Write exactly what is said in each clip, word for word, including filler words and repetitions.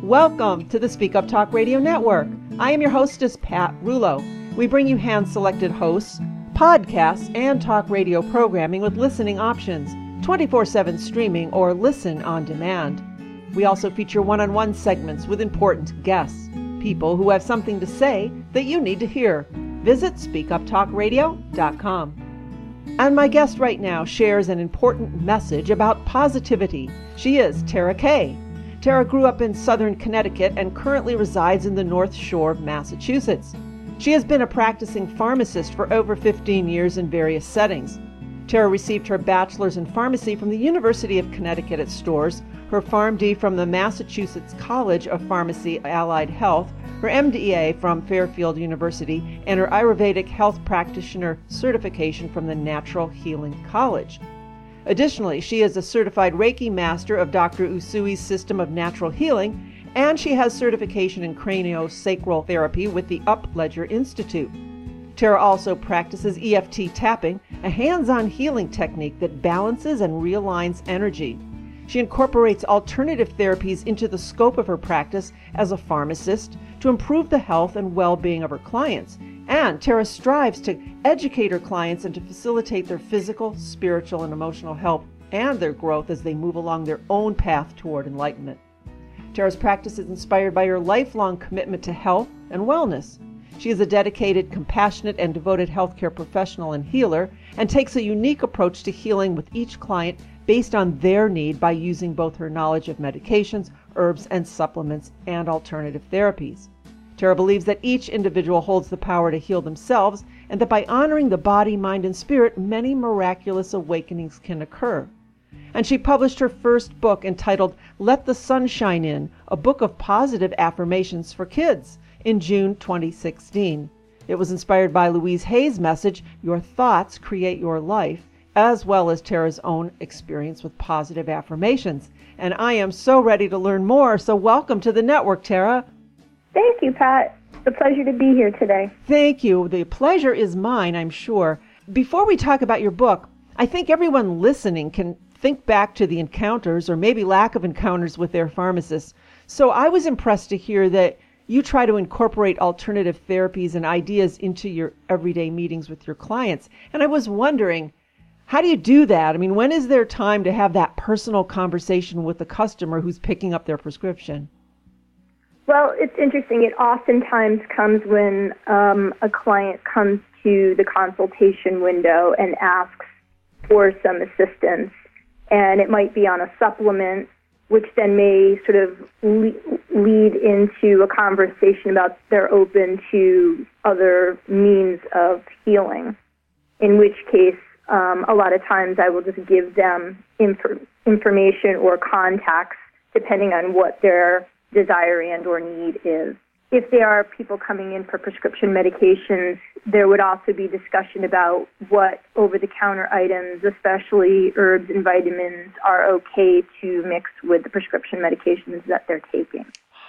Welcome to the Speak Up Talk Radio Network. I am your hostess, Pat Rulo. We bring you hand-selected hosts, podcasts, and talk radio programming with listening options, twenty-four seven streaming or listen on demand. We also feature one-on-one segments with important guests, people who have something to say that you need to hear. Visit speak up talk radio dot com. And my guest right now shares an important message about positivity. She is Tara Kay. Tara grew up in southern Connecticut and currently resides in the North Shore of Massachusetts. She has been a practicing pharmacist for over fifteen years in various settings. Tara received her bachelor's in pharmacy from the University of Connecticut at Storrs, her PharmD from the Massachusetts College of Pharmacy Allied Health, her M D A from Fairfield University, and her Ayurvedic Health Practitioner certification from the Natural Healing College. Additionally, she is a certified Reiki Master of Doctor Usui's System of Natural Healing, and she has certification in craniosacral therapy with the Upledger Institute. Tara also practices E F T tapping, a hands-on healing technique that balances and realigns energy. She incorporates alternative therapies into the scope of her practice as a pharmacist to improve the health and well-being of her clients. And Tara strives to educate her clients and to facilitate their physical, spiritual, and emotional health and their growth as they move along their own path toward enlightenment. Tara's practice is inspired by her lifelong commitment to health and wellness. She is a dedicated, compassionate, and devoted healthcare professional and healer, and takes a unique approach to healing with each client based on their need by using both her knowledge of medications, herbs, and supplements, and alternative therapies. Tara believes that each individual holds the power to heal themselves, and that by honoring the body, mind, and spirit, many miraculous awakenings can occur. And she published her first book entitled Let the Sun Shine In, a book of positive affirmations for kids, in June twenty sixteen. It was inspired by Louise Hay's message, Your Thoughts Create Your Life, as well as Tara's own experience with positive affirmations. And I am so ready to learn more, so welcome to the network, Tara. Thank you, Pat. It's a pleasure to be here today. Thank you. The pleasure is mine, I'm sure. Before we talk about your book, I think everyone listening can think back to the encounters or maybe lack of encounters with their pharmacists. So I was impressed to hear that you try to incorporate alternative therapies and ideas into your everyday meetings with your clients. And I was wondering, how do you do that? I mean, when is there time to have that personal conversation with the customer who's picking up their prescription? Well, it's interesting. It oftentimes comes when um, a client comes to the consultation window and asks for some assistance. And it might be on a supplement, which then may sort of le- lead into a conversation about they're open to other means of healing, in which case um, a lot of times I will just give them inf- information or contacts depending on what their desire and or need is. If there are people coming in for prescription medications, there would also be discussion about what over-the-counter items, especially herbs and vitamins, are okay to mix with the prescription medications that they're taking.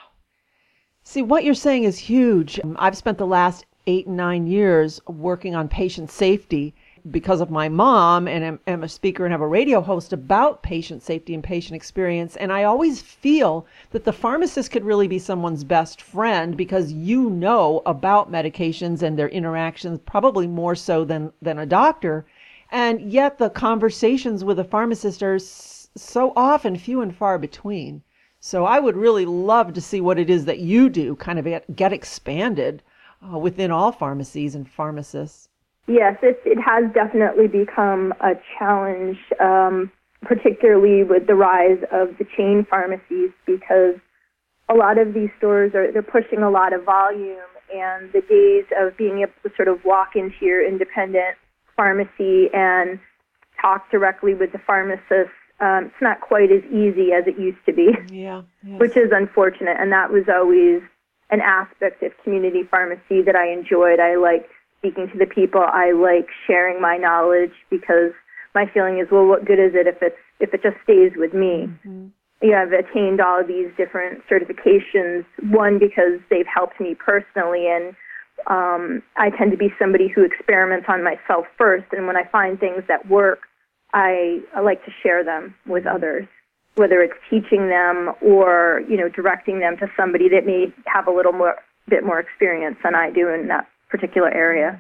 See, what you're saying is huge. I've spent the last eight, nine years working on patient safety because of my mom, and am, am a speaker and have a radio host about patient safety and patient experience. And I always feel that the pharmacist could really be someone's best friend because you know about medications and their interactions, probably more so than, than a doctor. And yet the conversations with a pharmacist are s- so often few and far between. So I would really love to see what it is that you do kind of get, get expanded uh, within all pharmacies and pharmacists. Yes, it, it has definitely become a challenge, um, particularly with the rise of the chain pharmacies, because a lot of these stores are they're pushing a lot of volume, and the days of being able to sort of walk into your independent pharmacy and talk directly with the pharmacist, um, it's not quite as easy as it used to be, yeah, yes. Which is unfortunate, and that was always an aspect of community pharmacy that I enjoyed. I liked speaking to the people. I like sharing my knowledge because my feeling is, well, what good is it if it's if it just stays with me? Mm-hmm. You know, I've attained all of these different certifications, one, because they've helped me personally, and um, I tend to be somebody who experiments on myself first, and when I find things that work, I, I like to share them with others. whether it's teaching them or, you know, directing them to somebody that may have a little more, bit more experience than I do in that particular area.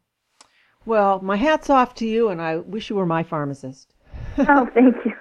Well, my hat's off to you, and I wish you were my pharmacist. Oh, thank you.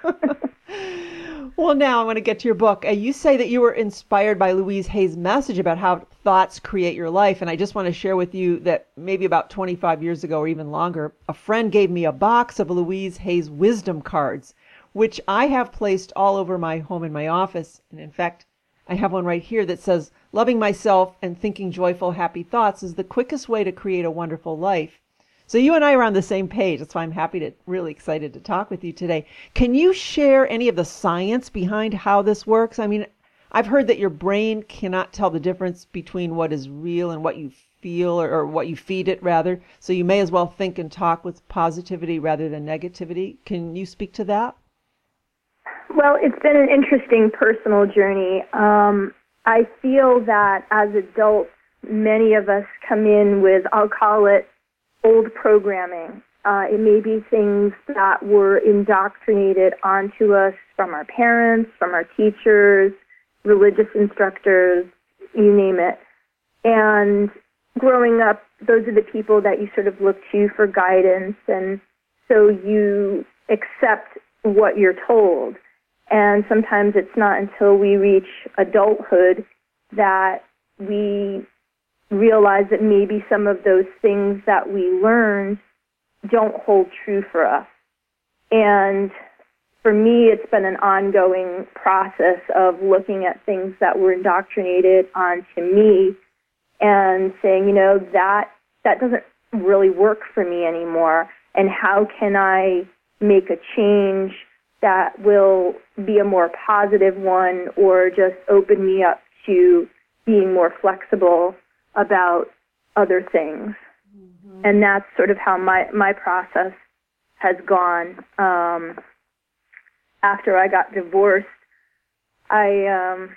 Well, now I want to get to your book. Uh, you say that you were inspired by Louise Hay's message about how thoughts create your life. And I just want to share with you that maybe about twenty-five years ago or even longer, a friend gave me a box of Louise Hay's wisdom cards, which I have placed all over my home and my office. And in fact, I have one right here that says, loving myself and thinking joyful, happy thoughts is the quickest way to create a wonderful life. So you and I are on the same page. That's why I'm happy to, really excited to talk with you today. Can you share any of the science behind how this works? I mean, I've heard that your brain cannot tell the difference between what is real and what you feel, or, or what you feed it, rather. So you may as well think and talk with positivity rather than negativity. Can you speak to that? Well, it's been an interesting personal journey. Um, I feel that as adults, many of us come in with, I'll call it, old programming. Uh, it may be things that were indoctrinated onto us from our parents, from our teachers, religious instructors, you name it. And growing up, those are the people that you sort of look to for guidance, and so you accept what you're told. And sometimes it's not until we reach adulthood that we realize that maybe some of those things that we learned don't hold true for us. And for me, it's been an ongoing process of looking at things that were indoctrinated onto me and saying, you know, that that doesn't really work for me anymore, and how can I make a change that will be a more positive one, or just open me up to being more flexible about other things. Mm-hmm. And that's sort of how my, my process has gone. Um, after I got divorced, I um,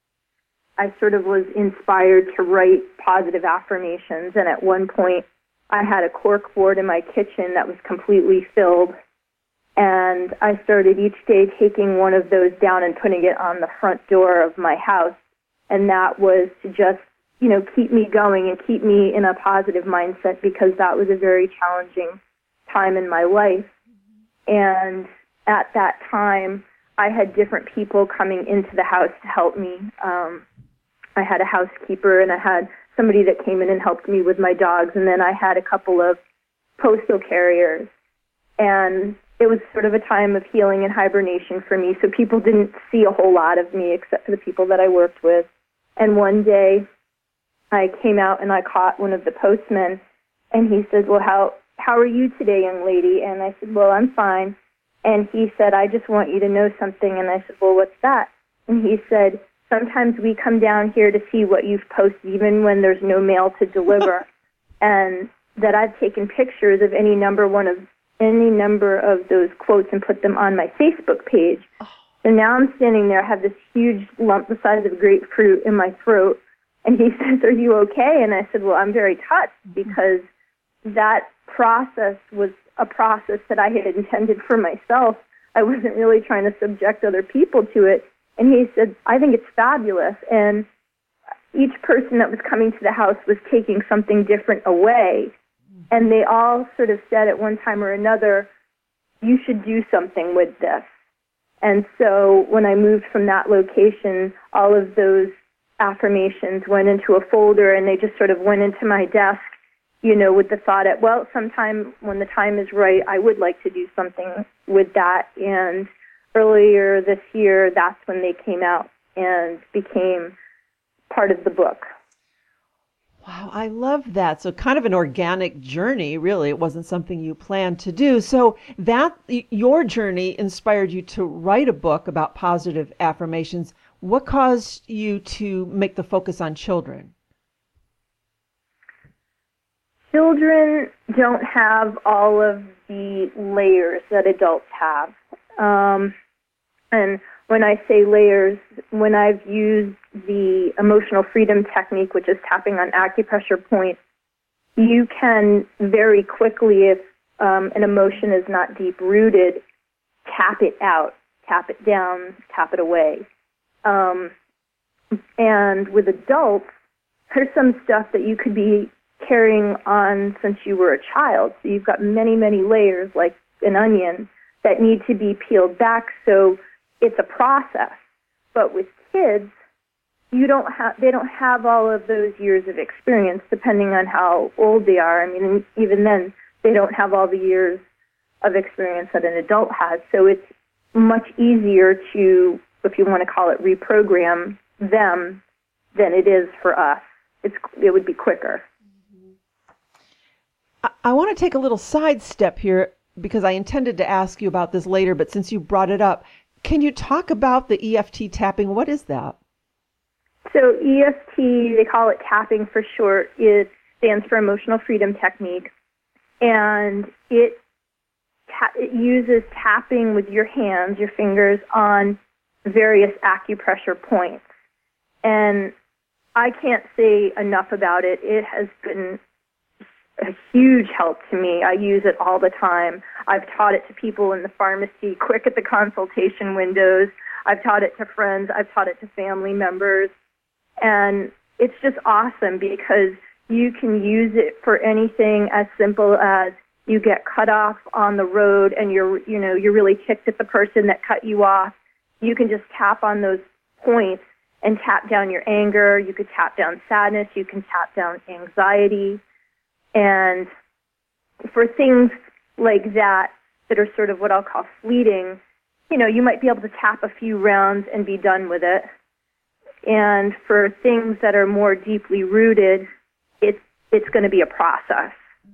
I sort of was inspired to write positive affirmations, and at one point I had a cork board in my kitchen that was completely filled, and I started each day taking one of those down and putting it on the front door of my house, and that was to just, you know, keep me going and keep me in a positive mindset, because that was a very challenging time in my life. And at that time, I had different people coming into the house to help me. Um, I had a housekeeper, and I had somebody that came in and helped me with my dogs, and then I had a couple of postal carriers. And it was sort of a time of healing and hibernation for me, so people didn't see a whole lot of me except for the people that I worked with. And one day, I came out and I caught one of the postmen, and he said, well, how how are you today, young lady? And I said, well, I'm fine. And he said, I just want you to know something. And I said, well, what's that? And he said, sometimes we come down here to see what you've posted, even when there's no mail to deliver, and that I've taken pictures of any number one of any number of those quotes and put them on my Facebook page. Oh. And now I'm standing there, I have this huge lump the size of a grapefruit in my throat. And he says, are you okay? And I said, well, I'm very touched, because that process was a process that I had intended for myself. I wasn't really trying to subject other people to it. And he said, I think it's fabulous. And each person that was coming to the house was taking something different away. And they all sort of said at one time or another, you should do something with this. And so when I moved from that location, all of those affirmations went into a folder, and they just sort of went into my desk, you know, with the thought at, well, sometime when the time is right, I would like to do something with that. And earlier this year, that's when they came out and became part of the book. Wow, I love that. So kind of an organic journey, really. It wasn't something you planned to do. So that your journey inspired you to write a book about positive affirmations. What caused you to make the focus on children? Children don't have all of the layers that adults have. Um, and when I say layers, when I've used the emotional freedom technique, which is tapping on acupressure points, you can very quickly, if um, an emotion is not deep-rooted, tap it out. tap it down, tap it away. Um, and with adults, there's some stuff that you could be carrying on since you were a child. So you've got many, many layers, like an onion, that need to be peeled back. So it's a process. But with kids, you don't have, they don't have all of those years of experience, depending on how old they are. I mean, even then, they don't have all the years of experience that an adult has. So it's much easier to, if you want to call it, reprogram them than it is for us. It's, it would be quicker. I, I want to take a little sidestep here because I intended to ask you about this later, but since you brought it up, can you talk about the E F T tapping? What is that? So E F T, they call it tapping for short. It stands for Emotional Freedom Technique, and it ta- it uses tapping with your hands, your fingers, on various acupressure points. And I can't say enough about it. It has been a huge help to me. I use it all the time. I've taught it to people in the pharmacy, quick at the consultation windows. I've taught it to friends. I've taught it to family members. And it's just awesome because you can use it for anything as simple as you get cut off on the road and you're, you know, you're really ticked at the person that cut you off. You can just tap on those points and tap down your anger. You could tap down sadness. You can tap down anxiety. And for things like that, that are sort of what I'll call fleeting, you know, you might be able to tap a few rounds and be done with it. And for things that are more deeply rooted, it's it's going to be a process.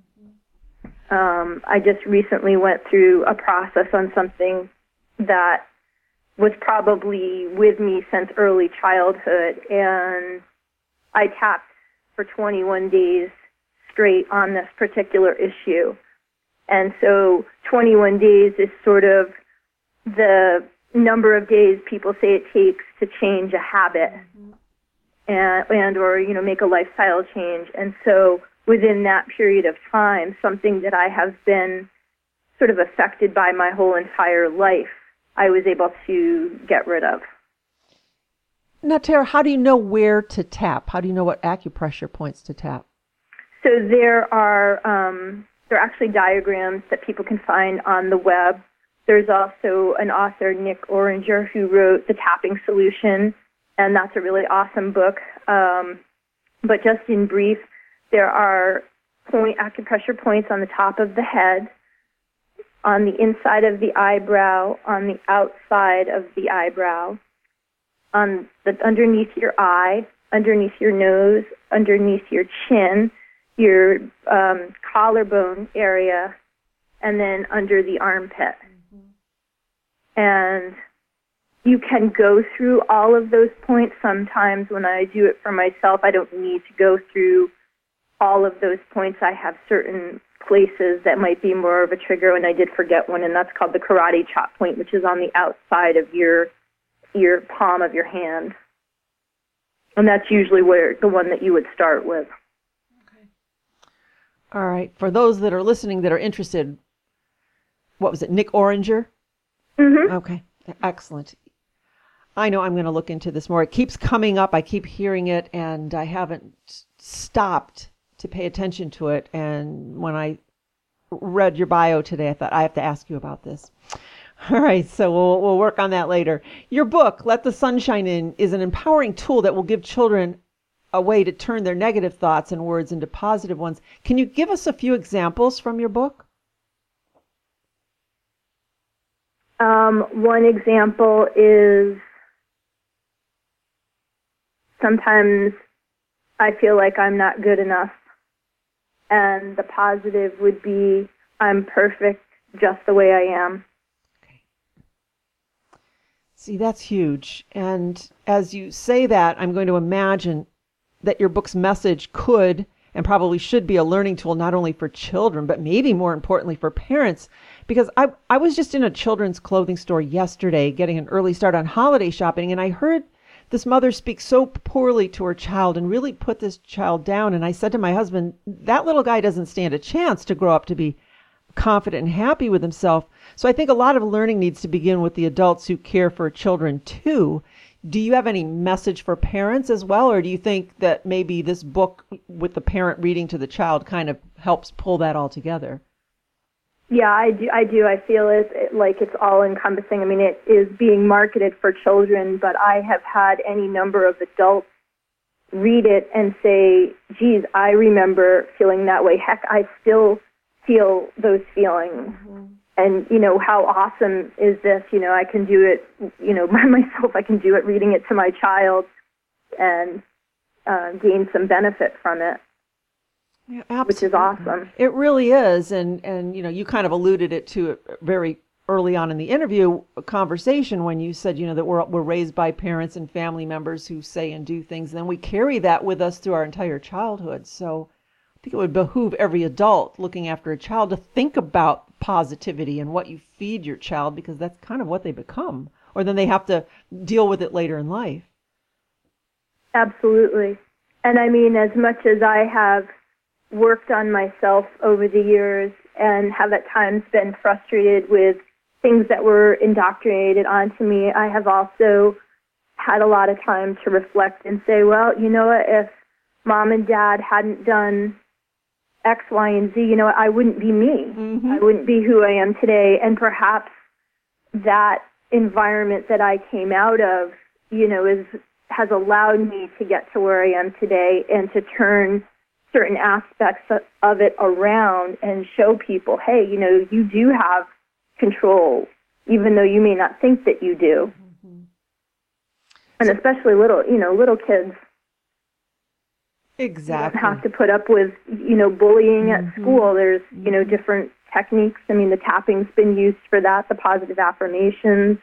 Um, I just recently went through a process on something that was probably with me since early childhood, and I tapped for twenty-one days straight on this particular issue. And so twenty-one days is sort of the number of days people say it takes to change a habit mm-hmm. and, and or, you know, make a lifestyle change. And so within that period of time, something that I have been sort of affected by my whole entire life, I was able to get rid of. Now, Tara, how do you know where to tap? How do you know what acupressure points to tap? So there are um, there are actually diagrams that people can find on the web. There's also an author, Nick Oranger, who wrote The Tapping Solution, and that's a really awesome book. Um, but just in brief, there are point acupressure points on the top of the head, on the inside of the eyebrow, on the outside of the eyebrow, on the underneath your eye, underneath your nose, underneath your chin, your um, collarbone area, and then under the armpit. And you can go through all of those points. Sometimes when I do it for myself, I don't need to go through all of those points. I have certain places that might be more of a trigger, and I did forget one, and that's called the karate chop point, which is on the outside of your your palm of your hand. And that's usually where the one that you would start with. Okay. All right. For those that are listening that are interested, what was it, Nick Oranger? Mm-hmm. Okay, excellent. I know I'm going to look into this more. It keeps coming up. I keep hearing it, and I haven't stopped to pay attention to it. And when I read your bio today, I thought I have to ask you about this. All right, so we'll, we'll work on that later. Your book, Let the Sunshine In, is an empowering tool that will give children a way to turn their negative thoughts and words into positive ones. Can you give us a few examples from your book? Um, one example is sometimes I feel like I'm not good enough. And the positive would be I'm perfect just the way I am. Okay. See, that's huge. And as you say that, I'm going to imagine that your book's message could and probably should be a learning tool not only for children, but maybe more importantly for parents. Because I, I was just in a children's clothing store yesterday getting an early start on holiday shopping, and I heard this mother speak so poorly to her child and really put this child down. And I said to my husband, that little guy doesn't stand a chance to grow up to be confident and happy with himself. So I think a lot of learning needs to begin with the adults who care for children too. Do you have any message for parents as well, or do you think that maybe this book with the parent reading to the child kind of helps pull that all together? Yeah, I do. I do. I feel it, it like it's all encompassing. I mean, it is being marketed for children, but I have had any number of adults read it and say, geez, I remember feeling that way. Heck, I still feel those feelings. Mm-hmm. And, you know, how awesome is this? You know, I can do it, you know, by myself. I can do it reading it to my child and uh, gain some benefit from it. Yeah, absolutely. Which is awesome. It really is. And, and, you know, you kind of alluded it to it very early on in the interview conversation when you said, you know, that we're, we're raised by parents and family members who say and do things. And then we carry that with us through our entire childhood. So I think it would behoove every adult looking after a child to think about positivity and what you feed your child, because that's kind of what they become, or then they have to deal with it later in life. Absolutely. And I mean, as much as I have worked on myself over the years and have at times been frustrated with things that were indoctrinated onto me, I have also had a lot of time to reflect and say, well, you know what, if mom and dad hadn't done X, Y, and Z, you know, I wouldn't be me. Mm-hmm. I wouldn't be who I am today. And perhaps that environment that I came out of, you know, is has allowed me to get to where I am today and to turn certain aspects of it around and show people, hey, you know, you do have control, even though you may not think that you do. Mm-hmm. And so, especially little, you know, little kids. Exactly. You don't have to put up with, you know, bullying mm-hmm. at school. There's, you know, different techniques. I mean, the tapping's been used for that, the positive affirmations.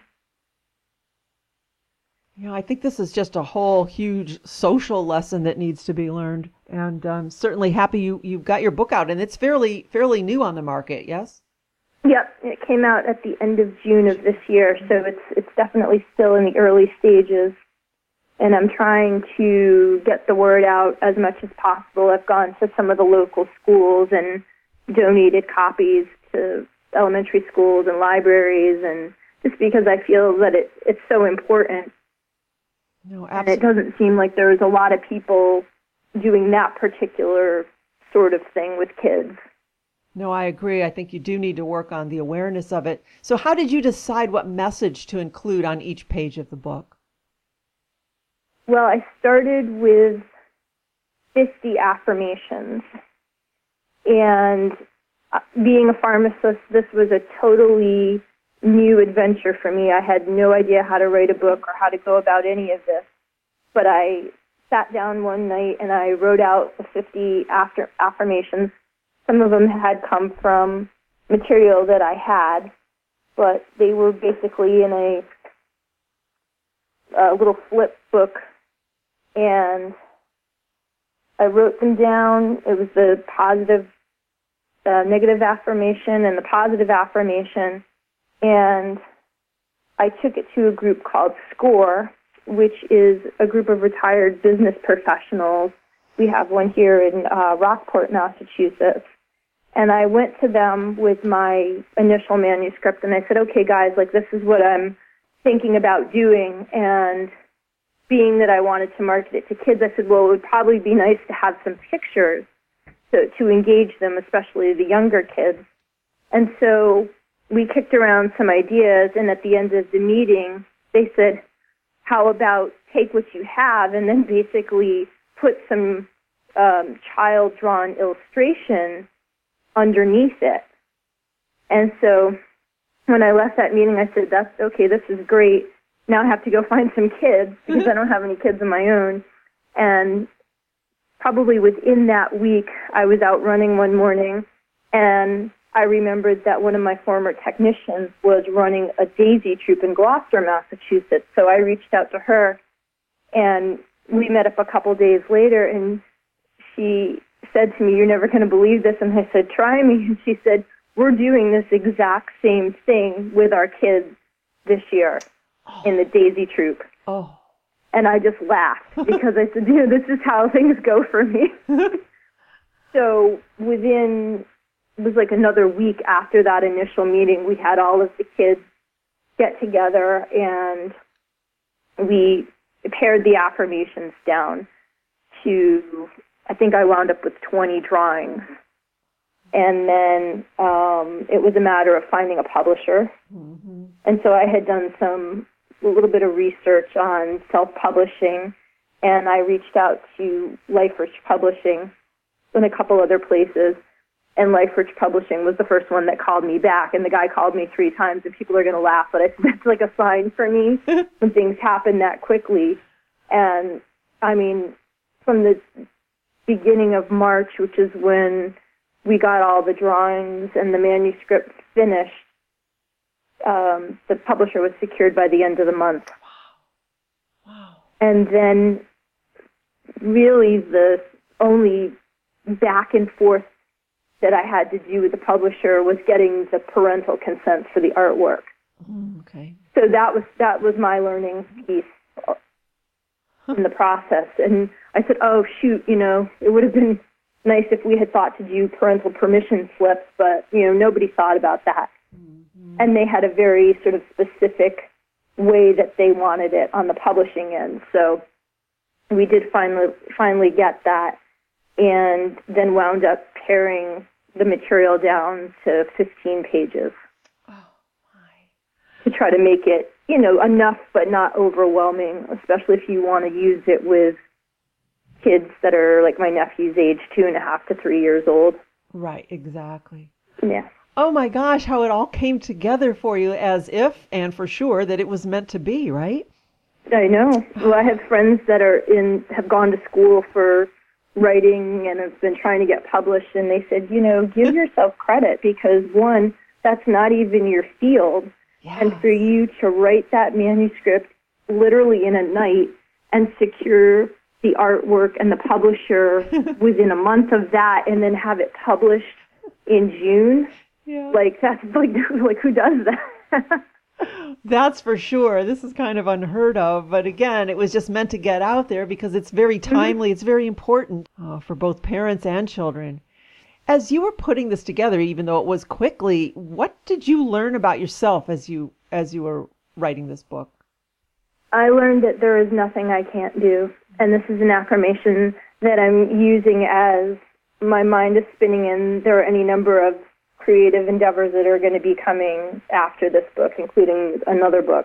Yeah, I think this is just a whole huge social lesson that needs to be learned. And I'm certainly happy you, you've got your book out. And it's fairly fairly new on the market, yes? Yep, it came out at the end of June of this year, so it's it's definitely still in the early stages. And I'm trying to get the word out as much as possible. I've gone to some of the local schools and donated copies to elementary schools and libraries, and just because I feel that it, it's so important. No, absolutely. And it doesn't seem like there's a lot of people doing that particular sort of thing with kids. No, I agree. I think you do need to work on the awareness of it. So how did you decide what message to include on each page of the book? Well, I started with fifty affirmations. And being a pharmacist, this was a totally new adventure for me. I had no idea how to write a book or how to go about any of this. But I sat down one night and I wrote out the fifty after affirmations. Some of them had come from material that I had, but they were basically in a, a little flip book. And I wrote them down. It was the positive, uh, negative affirmation and the positive affirmation. And I took it to a group called SCORE, which is a group of retired business professionals. We have one here in uh, Rockport, Massachusetts. And I went to them with my initial manuscript, and I said, okay, guys, like, this is what I'm thinking about doing. And being that I wanted to market it to kids, I said, well, it would probably be nice to have some pictures to, to engage them, especially the younger kids. And so we kicked around some ideas, and at the end of the meeting, they said, how about take what you have and then basically put some um, child-drawn illustration underneath it. And so when I left that meeting, I said, that's okay, this is great. Now I have to go find some kids because I don't have any kids of my own. And probably within that week, I was out running one morning, and I remembered that one of my former technicians was running a daisy troop in Gloucester, Massachusetts. So I reached out to her, and we met up a couple days later, and she said to me, you're never going to believe this. And I said, try me. And she said, we're doing this exact same thing with our kids this year oh. in the daisy troop. Oh. And I just laughed because I said, you know, this is how things go for me. So within it was like another week after that initial meeting, we had all of the kids get together and we pared the affirmations down to, I think I wound up with twenty drawings. And then um, it was a matter of finding a publisher. Mm-hmm. And so I had done some, a little bit of research on self-publishing, and I reached out to LifeRich Publishing and a couple other places. And LifeRich Publishing was the first one that called me back. And the guy called me three times, and people are going to laugh, but I, that's like a sign for me when things happen that quickly. And, I mean, from the beginning of March, which is when we got all the drawings and the manuscript finished, um, the publisher was secured by the end of the month. Wow. Wow. And then really the only back and forth that I had to do with the publisher was getting the parental consent for the artwork. Mm, okay. So that was that was my learning piece in the process. And I said, oh, shoot, you know, it would have been nice if we had thought to do parental permission slips, but, you know, nobody thought about that. Mm-hmm. And they had a very sort of specific way that they wanted it on the publishing end. So we did finally finally get that, and then wound up paring the material down to fifteen pages. Oh, my. To try to make it, you know, enough but not overwhelming, especially if you want to use it with kids that are like my nephew's age, two and a half to three years old. Right, exactly. Yeah. Oh my gosh, how it all came together for you, as if, and for sure, that it was meant to be, right? I know. Well, I have friends that are in, have gone to school for writing and have been trying to get published, and they said, you know, give yourself credit, because one, that's not even your field. Yes. And for you to write that manuscript literally in a night and secure the artwork and the publisher within a month of that, and then have it published in June. Yeah. Like, that's like, like who does that? That's for sure. This is kind of unheard of. But again, it was just meant to get out there because it's very timely. Mm-hmm. It's very important uh, for both parents and children. As you were putting this together, even though it was quickly, what did you learn about yourself as you as you were writing this book? I learned that there is nothing I can't do. And this is an affirmation that I'm using as my mind is spinning, and there are any number of creative endeavors that are going to be coming after this book, including another book.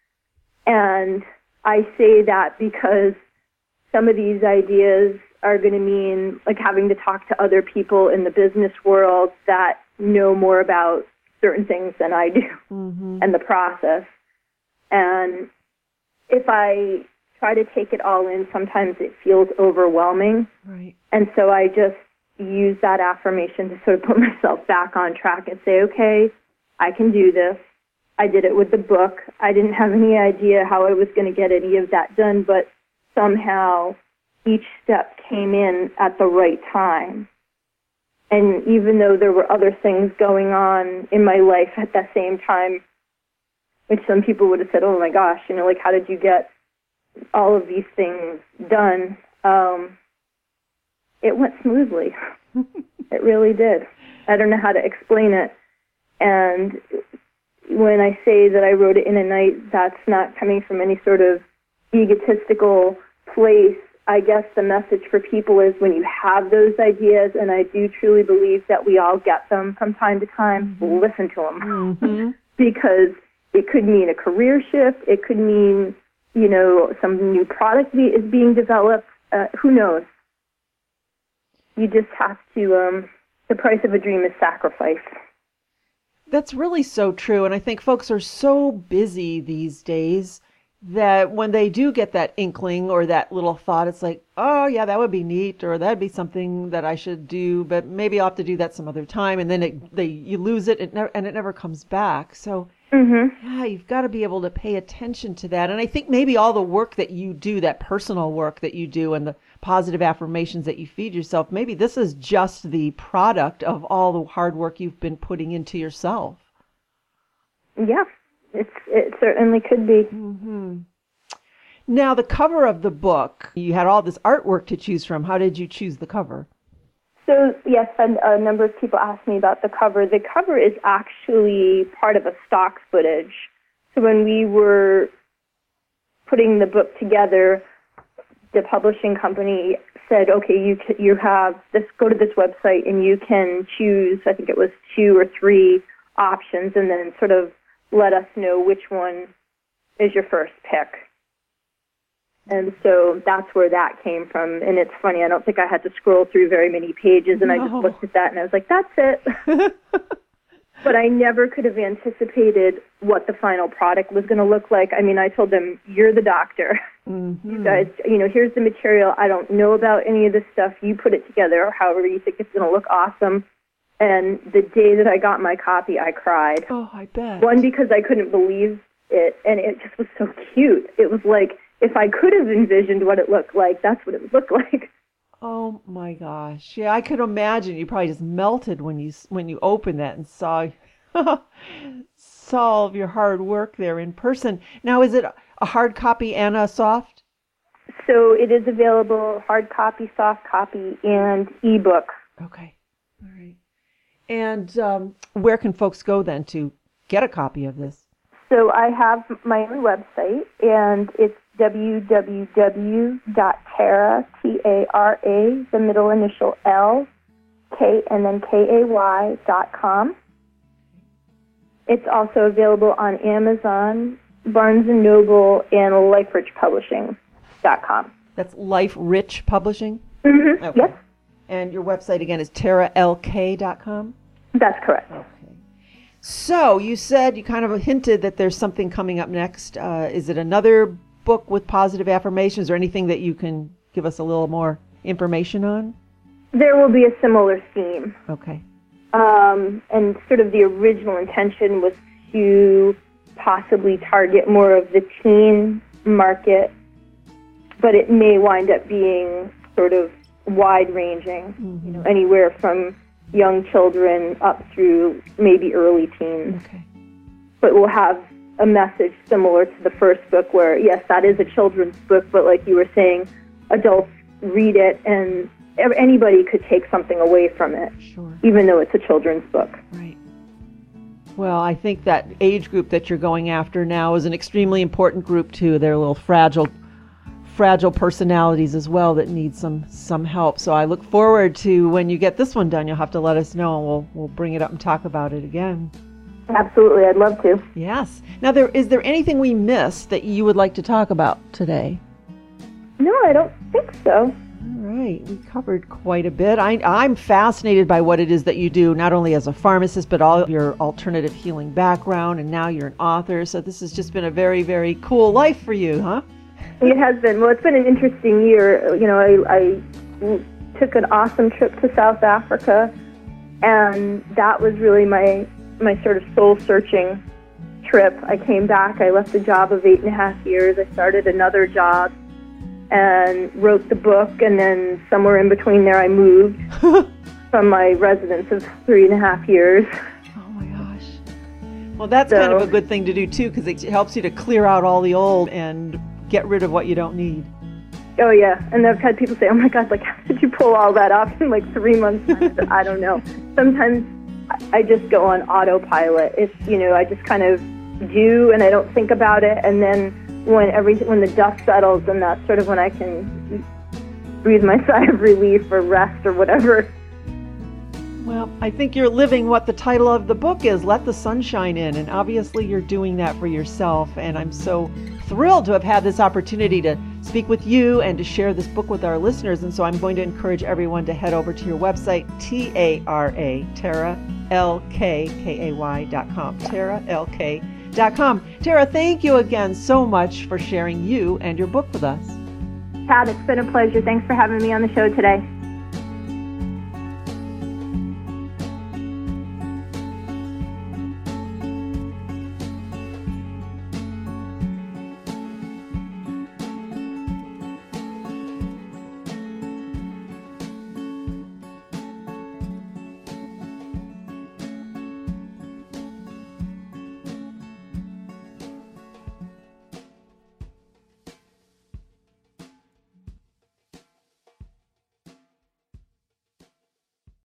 And I say that because some of these ideas are going to mean like having to talk to other people in the business world that know more about certain things than I do, mm-hmm. and the process. And if I try to take it all in, sometimes it feels overwhelming. Right. And so I just use that affirmation to sort of put myself back on track and say, okay, I can do this. I did it with the book. I didn't have any idea how I was going to get any of that done, but somehow each step came in at the right time. And even though there were other things going on in my life at that same time, which some people would have said, oh my gosh, you know, like, how did you get all of these things done? Um, it went smoothly. It really did. I don't know how to explain it. And when I say that I wrote it in a night, that's not coming from any sort of egotistical place. I guess the message for people is when you have those ideas, and I do truly believe that we all get them from time to time, mm-hmm. listen to them. Mm-hmm. Because it could mean a career shift. It could mean, you know, some new product be, is being developed. Uh, who knows? You just have to, um, the price of a dream is sacrifice. That's really so true. And I think folks are so busy these days that when they do get that inkling or that little thought, it's like, oh, yeah, that would be neat, or that'd be something that I should do, but maybe I'll have to do that some other time. And then it, they, you lose it, it never, and it never comes back. So, mm-hmm. yeah, you've got to be able to pay attention to that. And I think maybe all the work that you do, that personal work that you do, and the positive affirmations that you feed yourself, maybe this is just the product of all the hard work you've been putting into yourself. Yeah. It's, it certainly could be. Mm-hmm. Now, the cover of the book, you had all this artwork to choose from. How did you choose the cover? So, yes, a, a number of people asked me about the cover. The cover is actually part of a stock footage. So when we were putting the book together, the publishing company said, okay, you c- you have this, go to this website and you can choose, I think it was two or three options, and then sort of let us know which one is your first pick. And so that's where that came from. And it's funny, I don't think I had to scroll through very many pages, and no. I just looked at that and I was like, that's it. But I never could have anticipated what the final product was going to look like. I mean, I told them, you're the doctor. Mm-hmm. You guys, you know, here's the material. I don't know about any of this stuff. You put it together however you think it's going to look awesome. And the day that I got my copy, I cried. Oh, I bet. One, because I couldn't believe it, and it just was so cute. It was like, if I could have envisioned what it looked like, that's what it would look like. Oh my gosh! Yeah, I could imagine you probably just melted when you when you opened that and saw saw all of your hard work there in person. Now, is it a hard copy and a soft? So it is available hard copy, soft copy, and ebook. Okay, all right. And um, where can folks go then to get a copy of this? So I have my own website, and it's w w w dot tara, T A R A, the middle initial L, K, and then K A Y dot com. It's also available on Amazon, Barnes and Noble, and life rich publishing dot com. That's Life Rich Publishing? Mm-hmm. Okay. Yes. And your website again is tara l k dot com? That's correct. Okay. So you said, you kind of hinted that there's something coming up next. Uh, is it another book with positive affirmations, or anything that you can give us a little more information on? There will be a similar theme. Okay. Um, and sort of the original intention was to possibly target more of the teen market, but it may wind up being sort of wide-ranging, mm-hmm. you know, anywhere from young children up through maybe early teens. Okay. But we'll have a message similar to the first book where, yes, that is a children's book, but like you were saying, adults read it and anybody could take something away from it, sure. even though it's a children's book. Right. Well, I think that age group that you're going after now is an extremely important group too. They're little fragile fragile personalities as well that need some some help. So I look forward to when you get this one done. You'll have to let us know, and we'll we'll bring it up and talk about it again. Absolutely, I'd love to. Yes. Now, there is there anything we missed that you would like to talk about today? No, I don't think so. All right, we covered quite a bit. I, I'm fascinated by what it is that you do, not only as a pharmacist, but all of your alternative healing background, and now you're an author. So this has just been a very, very cool life for you, huh? It has been. Well, it's been an interesting year. You know, I, I took an awesome trip to South Africa, and that was really my my sort of soul-searching trip. I came back. I left a job of eight and a half years. I started another job and wrote the book, and then somewhere in between there I moved from my residence of three and a half years. Oh, my gosh. Well, that's so, kind of a good thing to do, too, because it helps you to clear out all the old and get rid of what you don't need. Oh, yeah. And I've had people say, oh, my God, like, how did you pull all that off in, like, three months? I don't know. Sometimes I just go on autopilot. It's, you know, I just kind of do, and I don't think about it. And then when everything, when the dust settles, and that's sort of when I can breathe my sigh of relief or rest or whatever. Well, I think you're living what the title of the book is, Let the Sunshine In, and obviously you're doing that for yourself, and I'm so thrilled to have had this opportunity to speak with you and to share this book with our listeners, and so I'm going to encourage everyone to head over to your website, T A R A, Tara, L K, K A Y dot com, Tara L K dot com. Tara, thank you again so much for sharing you and your book with us. Pat, it's been a pleasure. Thanks for having me on the show today.